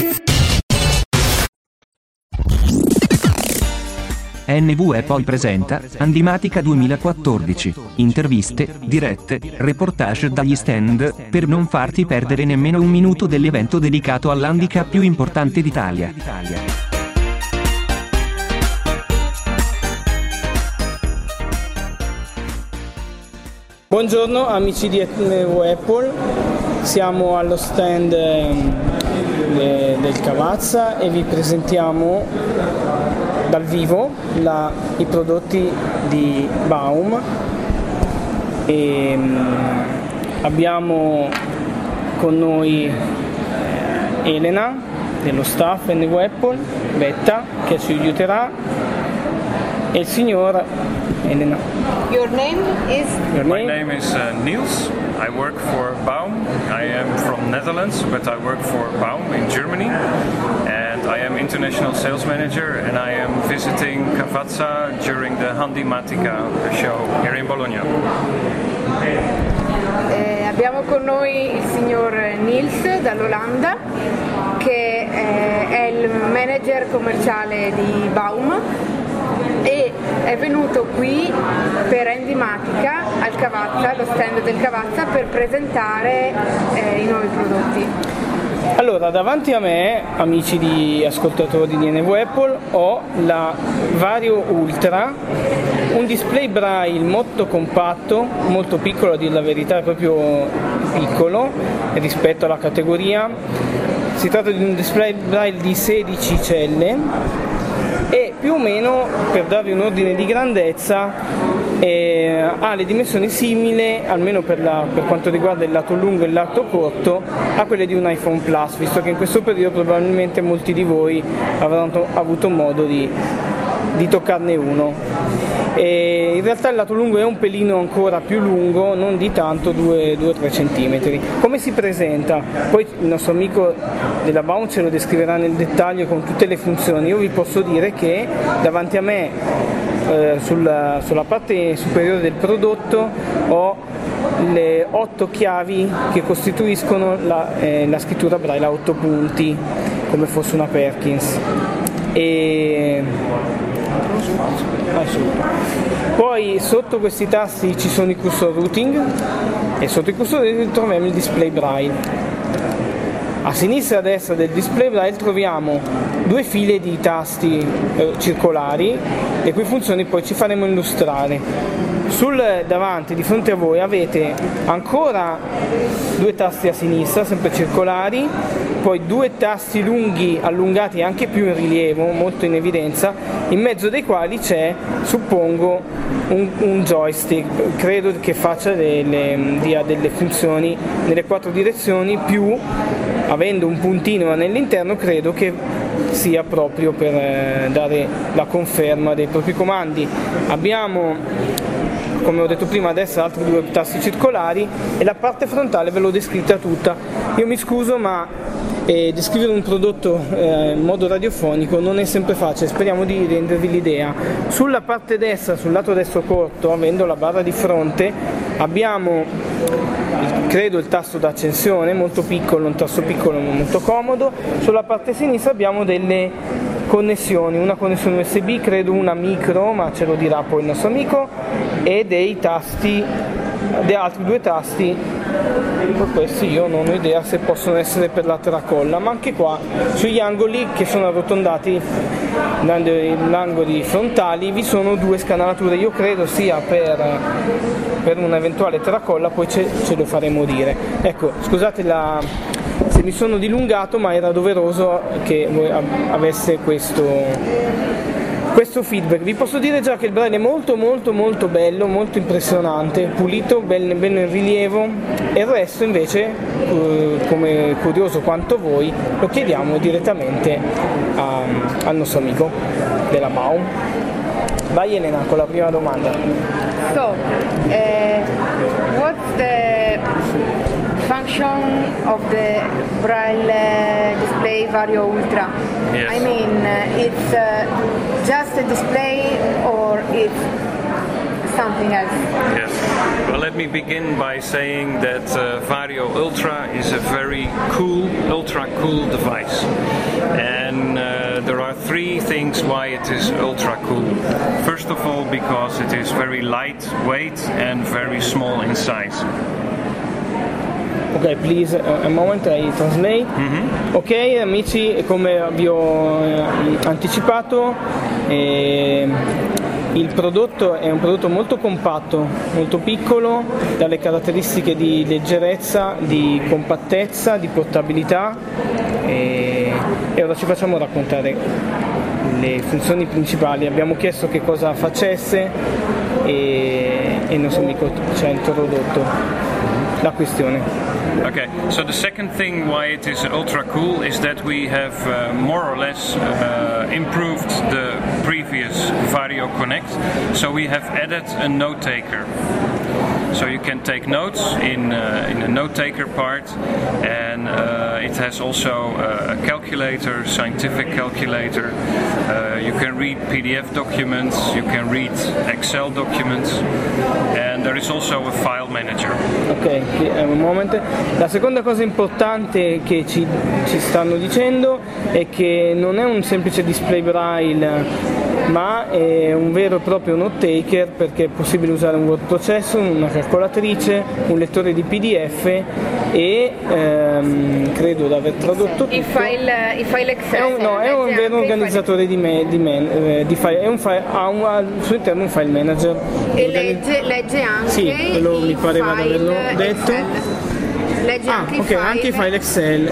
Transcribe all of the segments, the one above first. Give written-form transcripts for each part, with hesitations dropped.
NV Apple presenta Handimatica 2014. Interviste, dirette, reportage dagli stand, per non farti perdere nemmeno un minuto dell'evento dedicato all'handicap più importante d'Italia. Buongiorno amici di NV Apple, siamo allo stand del Cavazza e vi presentiamo dal vivo i prodotti di Baum. Abbiamo con noi Elena dello staff NV Apple, Betta che ci aiuterà e il signor Elena. Your name is? My name is Niels. I work for Baum. I am from Netherlands, but I work for Baum in Germany. And I am international sales manager, and I am visiting Cavazza during the Handimatica show here in Bologna. Abbiamo con noi il signor Niels dall'Olanda, che è il manager commerciale di Baum e è venuto qui per Handimatica al Cavazza, allo stand del Cavazza, per presentare i nuovi prodotti. Allora, davanti a me, amici di ascoltatori di NV Apple, ho la Vario Ultra, un display braille molto compatto, molto piccolo, a dire la verità, è proprio piccolo rispetto alla categoria. Si tratta di un display braille di 16 celle e più o meno, per darvi un ordine di grandezza, ha le dimensioni simili, almeno per quanto riguarda il lato lungo e il lato corto, a quelle di un iPhone Plus, visto che in questo periodo probabilmente molti di voi avranno avuto modo di toccarne uno. In realtà il lato lungo è un pelino ancora più lungo, non di tanto, 2-3 cm. Come si presenta? Poi il nostro amico della Baum ce lo descriverà nel dettaglio con tutte le funzioni. Io vi posso dire che davanti a me, sulla parte superiore del prodotto, ho le 8 chiavi che costituiscono la scrittura braille a 8 punti, come fosse una Perkins. Poi sotto questi tasti ci sono i cursor routing e sotto i cursor routing troviamo il display braille. A sinistra e a destra del display braille troviamo 2 file di tasti circolari, le cui funzioni poi ci faremo illustrare. Sul davanti, di fronte a voi, avete ancora 2 tasti a sinistra, sempre circolari, poi 2 tasti lunghi, allungati, anche più in rilievo, molto in evidenza, in mezzo dei quali c'è, suppongo, un joystick, credo che dia delle funzioni nelle 4 direzioni, più, avendo un puntino nell'interno, credo che sia proprio per dare la conferma dei propri comandi. Abbiamo, come ho detto prima, a destra altri 2 tasti circolari e la parte frontale ve l'ho descritta tutta. Io mi scuso, ma descrivere un prodotto in modo radiofonico non è sempre facile, speriamo di rendervi l'idea. Sulla parte destra, sul lato destro corto, avendo la barra di fronte, abbiamo, credo, il tasto d'accensione, molto piccolo, un tasto piccolo ma molto comodo. Sulla parte sinistra abbiamo delle connessioni, una connessione USB, credo una micro, ma ce lo dirà poi il nostro amico, e dei tasti, altri 2 tasti. Per questi io non ho idea se possono essere per la tracolla, ma anche qua sugli angoli, che sono arrotondati dando gli angoli frontali, vi sono 2 scanalature. Io credo sia per un'eventuale tracolla, poi ce lo faremo dire. Ecco, scusate se mi sono dilungato, ma era doveroso che voi avesse questo feedback. Vi posso dire già che il braille è molto molto molto bello, molto impressionante, pulito, bello in rilievo, e il resto invece, come curioso quanto voi, lo chiediamo direttamente al nostro amico della Baum. Vai Elena con la prima domanda. So, what's the function of the braille display Vario Ultra? Yes. I mean, it's just a display, or it's something else? Yes. Well, let me begin by saying that Vario Ultra is a very cool, ultra cool device. And there are three things why it is ultra cool. First of all, because it is very lightweight and very small in size. Ok, please, a moment, I translate. Ok, amici, come vi ho anticipato, il prodotto è un prodotto molto compatto, molto piccolo, dalle caratteristiche di leggerezza, di compattezza, di portabilità, e ora ci facciamo raccontare le funzioni principali. Abbiamo chiesto che cosa facesse e il nostro amico ci ha introdotto la questione. Okay, so the second thing why it is ultra cool is that we have more or less improved the previous Vario Connect. So we have added a note taker. So you can take notes in the note taker part, and it has also a calculator, scientific calculator. You can read PDF documents, you can read Excel documents, and there is also a file manager. Ok, un momento. La seconda cosa importante che ci stanno dicendo è che non è un semplice display braille, ma è un vero e proprio note taker, perché è possibile usare un word processor, una calcolatrice, un lettore di PDF e credo di aver tradotto tutto. I file Excel. È un vero organizzatore di file, ha al suo interno un file manager. E legge anche, sì, quello mi pareva di averlo detto. Excel. Legge anche i file Excel.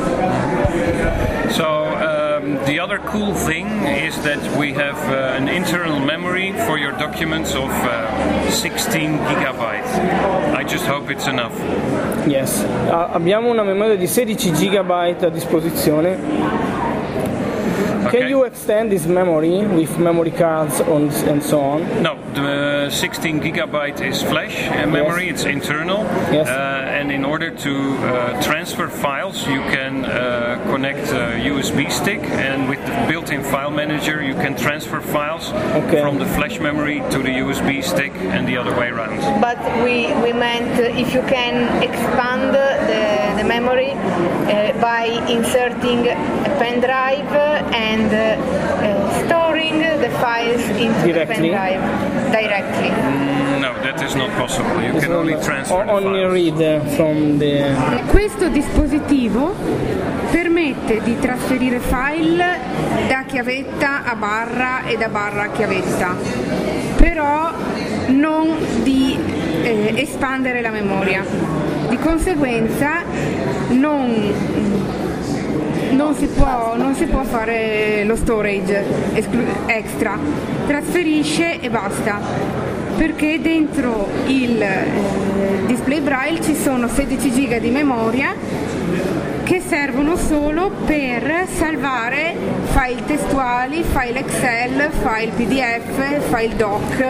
So the other cool thing is that we have an internal memory for your documents of 16 gigabytes. I just hope it's enough. Yes, abbiamo una memoria di 16 gigabyte a disposizione. Okay. Can you extend this memory with memory cards and so on? No, the 16 gigabyte is flash memory, Yes. it's internal. Yes. And in order to transfer files, you can connect a USB stick, and with the built-in file manager, you can transfer files from the flash memory to the USB stick and the other way around. But we meant if you can expand the memory by inserting a pen drive and storing the files into the pen drive directly. No, that is not possible. You can only transfer the only files. read from the... Questo dispositivo permette di trasferire file da chiavetta a barra e da barra a chiavetta, però non di espandere la memoria. Di conseguenza non si può fare lo storage extra, trasferisce e basta, perché dentro il display braille ci sono 16 giga di memoria che servono solo per salvare file testuali, file Excel, file PDF, file doc.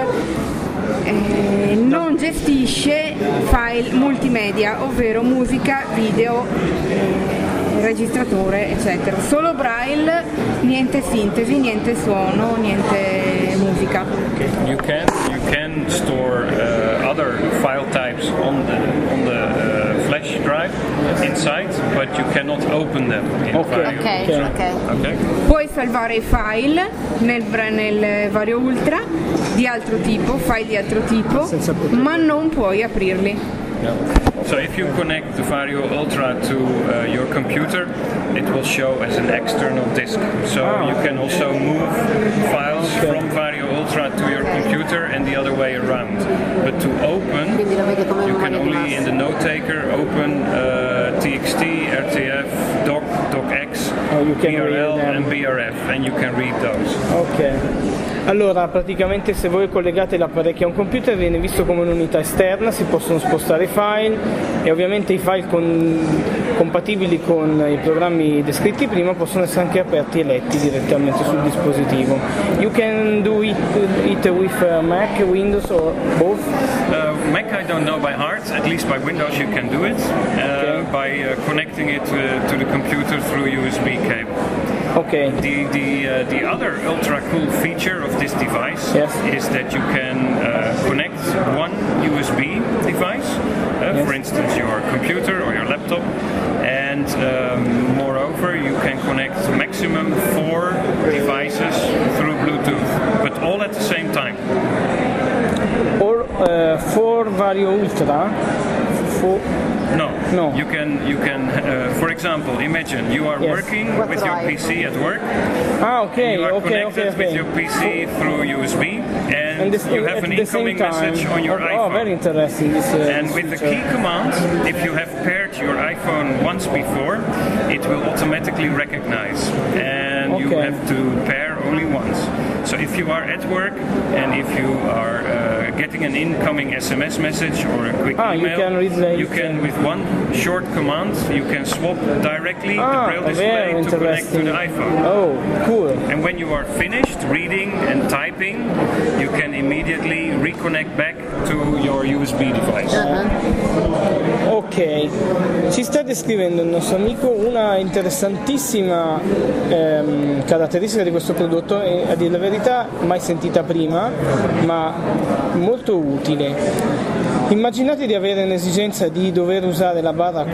Non gestisce file multimedia, ovvero musica, video, registratore, eccetera. Solo braille, niente sintesi, niente suono, niente musica. You can store other file types on the flash drive inside, but you cannot open them in Vario Ultra. Okay. Puoi salvare i file nel Vario Ultra di altro tipo, file di altro tipo, ma non puoi aprirli. No. So if you connect the Vario Ultra to your computer, it will show as an external disk. So you can also move files from Vario Ultra to your computer and the other way around. But to open, you can only in the note taker open TXT, RTF, Doc, DocX, BRL and BRF, and you can read those. Ok. Allora, praticamente se voi collegate l'apparecchio a un computer viene visto come un'unità esterna, si possono spostare i file e ovviamente i file compatibili con i programmi descritti prima possono essere anche aperti e letti direttamente sul dispositivo. You can do it with Mac, Windows or both? Mac I don't know by heart, at least by Windows you can do it by connecting it to the computer through USB cable. Okay. The other ultra cool feature of this device is that you can connect one USB device, for instance your computer or your laptop, and moreover you can connect maximum 4 devices through Bluetooth, but all at the same time. Or for Vario Ultra? No. You can for example, imagine you are working with your PC at work. Okay. You are connected with your PC through USB, and you have an incoming message on your iPhone. Oh, very interesting. And with the key command, if you have paired your iPhone once before, it will automatically recognize, and you have to pair only once. So if you are at work and if you are getting an incoming SMS message or a quick email, you can with one short command you can swap directly the Braille display to connect to the iPhone. Oh, cool. And when you are finished reading and typing, you can immediately reconnect back to your USB device. Ok, ci sta descrivendo il nostro amico una interessantissima caratteristica di questo prodotto, e a dire la verità mai sentita prima, ma molto utile. Immaginate di avere un'esigenza di dover usare la barra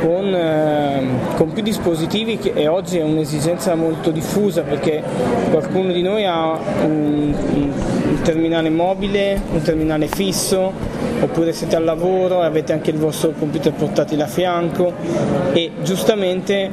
con più dispositivi, e oggi è un'esigenza molto diffusa perché qualcuno di noi ha un terminale mobile, un terminale fisso, oppure siete al lavoro e avete anche il vostro computer portatile a fianco e giustamente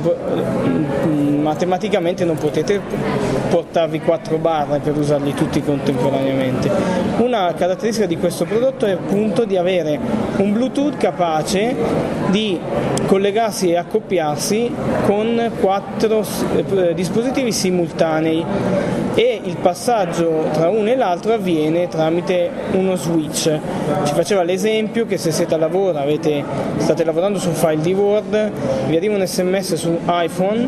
matematicamente non potete portarvi 4 barre per usarli tutti contemporaneamente. Una caratteristica di questo prodotto è appunto di avere un Bluetooth capace di collegarsi e accoppiarsi con 4 dispositivi simultanei, e il passaggio tra uno e l'altro avviene tramite uno switch. Ci faceva l'esempio che se siete a lavoro, state lavorando su un file di Word, vi arriva un SMS su iPhone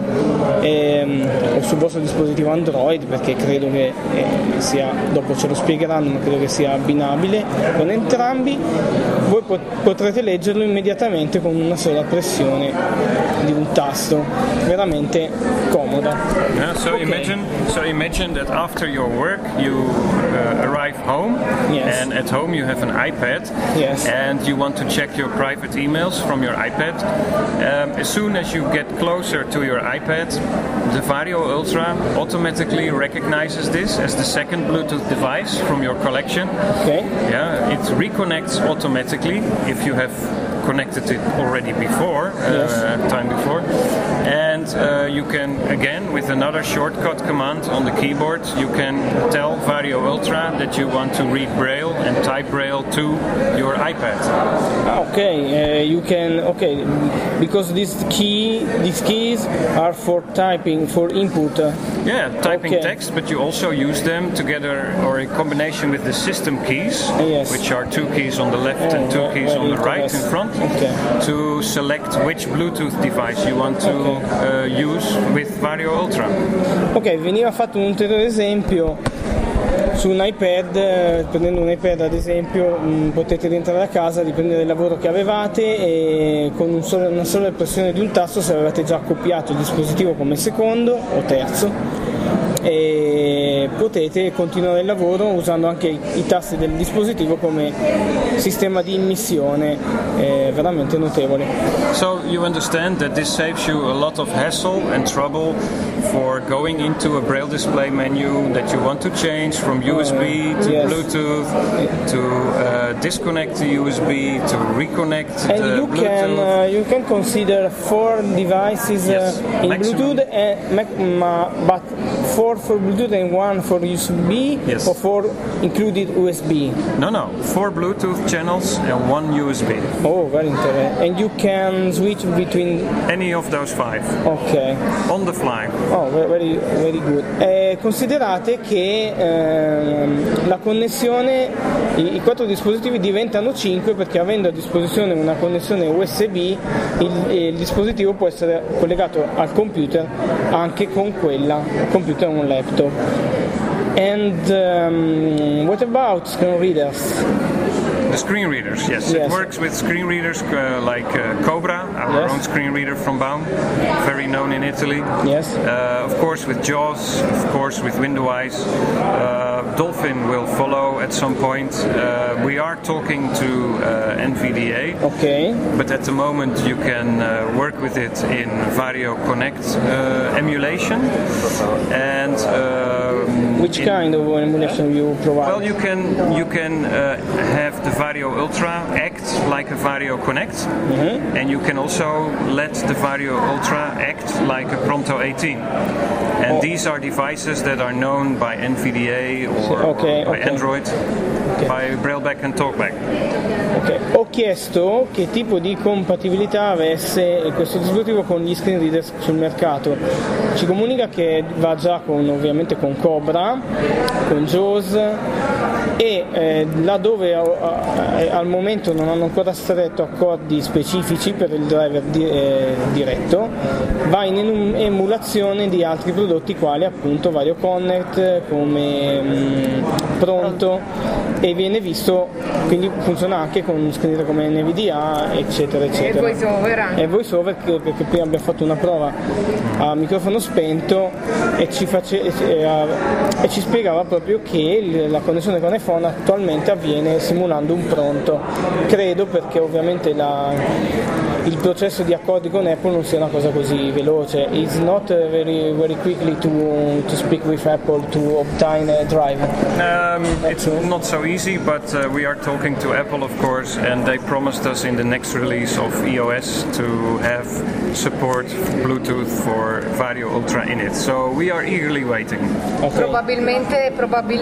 o sul vostro dispositivo Android, perché credo che sia, dopo ce lo spiegheranno, ma credo che sia abbinabile con entrambi, voi potrete leggerlo immediatamente con una sola pressione di un tasto, veramente comoda. So imagine that after your work you arrive home, and at home you have an iPad, and you want to check your private emails from your iPad. As soon as you get closer to your iPad, the Vario Ultra automatically recognizes this as the second Bluetooth device from your collection. It reconnects automatically if you have connected it already before, time before, and you can again with another shortcut command on the keyboard you can tell Vario Ultra that you want to read Braille and type Braille to your iPad. You can because these keys are for typing, for input. Typing text, but you also use them together or in combination with the system keys, which are 2 keys on the left and 2 keys on the right in front, to select which Bluetooth device you want to use with Vario Ultra. Veniva fatto un ulteriore esempio su un iPad. Prendendo un iPad ad esempio potete rientrare a casa, riprendere il lavoro che avevate e con una sola pressione di un tasto, se avevate già accoppiato il dispositivo come secondo o terzo, e potete continuare il lavoro usando anche i tasti del dispositivo come sistema di immissione, veramente notevole. So you understand that this saves you a lot of hassle and trouble for going into a Braille display menu that you want to change from USB to Bluetooth, to disconnect the USB, to reconnect the Bluetooth. And you can consider 4 devices in maximum. Bluetooth, but 4 for Bluetooth and 1 for USB, or 4 included USB? No, 4 Bluetooth channels and 1 USB. Oh, very interesting. And you can switch between any of those 5. Okay. On the fly. Oh, very, very good. Considerate che la connessione, i 4 dispositivi diventano 5 perché avendo a disposizione una connessione USB il dispositivo può essere collegato al computer anche con quella, computer o un laptop. And what about screen readers? The screen readers, yes. It works with screen readers like Cobra, our own screen reader from Baum, very known in Italy. Yes. Of course with JAWS, of course with Windows. Dolphin will follow at some point. We are talking to NVDA, but at the moment you can work with it in Vario Connect emulation. And which kind of emulation you provide? Well, you can have the Vario Ultra act like a Vario Connect, and you can also let the Vario Ultra act like a Pronto 18. And these are devices that are known by NVDA or by Android, by Brailleback and Talkback. Ho chiesto che tipo di compatibilità avesse questo dispositivo con gli screen reader sul mercato. Ci comunica che va già ovviamente con Cobra, con JAWS, e laddove al momento non hanno ancora stretto accordi specifici per il driver diretto, va in emulazione di altri prodotti quali appunto Vario Connect, come Pronto, e viene visto, quindi funziona anche con screen reader come NVDA, eccetera eccetera. E VoiceOver anche. E VoiceOver, perché prima abbiamo fatto una prova a microfono spento e ci spiegava proprio che la connessione con iPhone attualmente avviene simulando un Pronto. Credo perché ovviamente il processo di accordi con Apple non sia una cosa così veloce. It's not very quickly to speak with Apple to obtain a driver. It's not so easy, but we are talking to Apple, of course, and they promised us in the next release of EOS to have support Bluetooth for Vario Ultra in it. So we are eagerly waiting. Probabilmente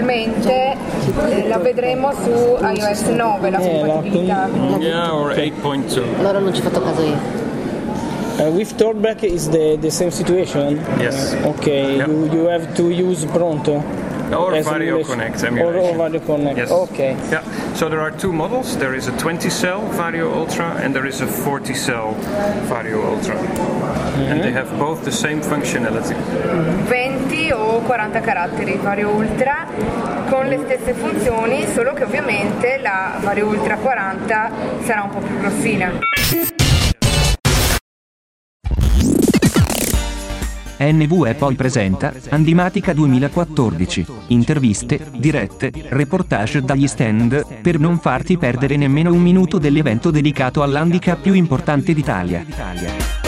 la vedremo su iOS 9 la compatibilità. Yeah, or 8.2. Allora non ci ho fatto caso io. With Talkback is the same situation? Yes. Okay, you have to use Pronto? Or Vario Connect emulation. Or Vario Connect, yes. Okay. Yeah. So there are two models. There is a 20-cell Vario Ultra and there is a 40-cell Vario Ultra. And they have both the same functionality. 20 o 40 caratteri Vario Ultra con le stesse funzioni, solo che ovviamente la Vario Ultra 40 sarà un po' più grossina. NVE poi presenta Handimatica 2014, interviste, dirette, reportage dagli stand, per non farti perdere nemmeno un minuto dell'evento dedicato all'handicap più importante d'Italia.